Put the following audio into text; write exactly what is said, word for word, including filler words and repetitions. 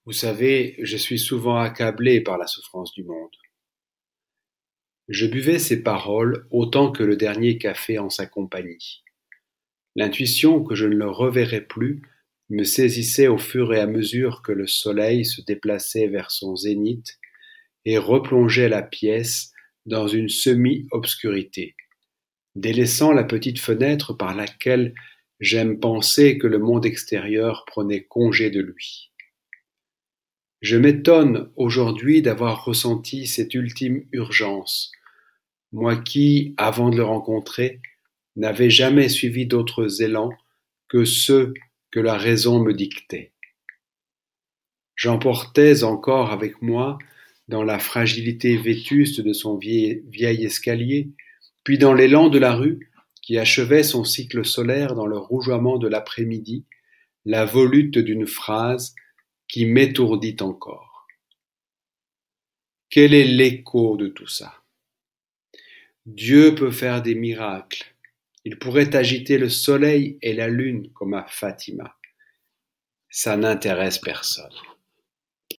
Vous savez, je suis souvent accablé par la souffrance du monde. Je buvais ces paroles autant que le dernier café en sa compagnie. L'intuition que je ne le reverrais plus me saisissait au fur et à mesure que le soleil se déplaçait vers son zénith et replongeait la pièce dans une semi-obscurité, délaissant la petite fenêtre par laquelle j'aime penser que le monde extérieur prenait congé de lui. Je m'étonne aujourd'hui d'avoir ressenti cette ultime urgence, moi qui, avant de le rencontrer, n'avais jamais suivi d'autres élans que ceux que la raison me dictait. J'emportais encore avec moi, dans la fragilité vétuste de son vieil, vieil escalier, puis dans l'élan de la rue, qui achevait son cycle solaire dans le rougeoiement de l'après-midi, la volute d'une phrase qui m'étourdit encore. Quel est l'écho de tout ça? Dieu peut faire des miracles. Il pourrait agiter le soleil et la lune comme à Fatima. Ça n'intéresse personne.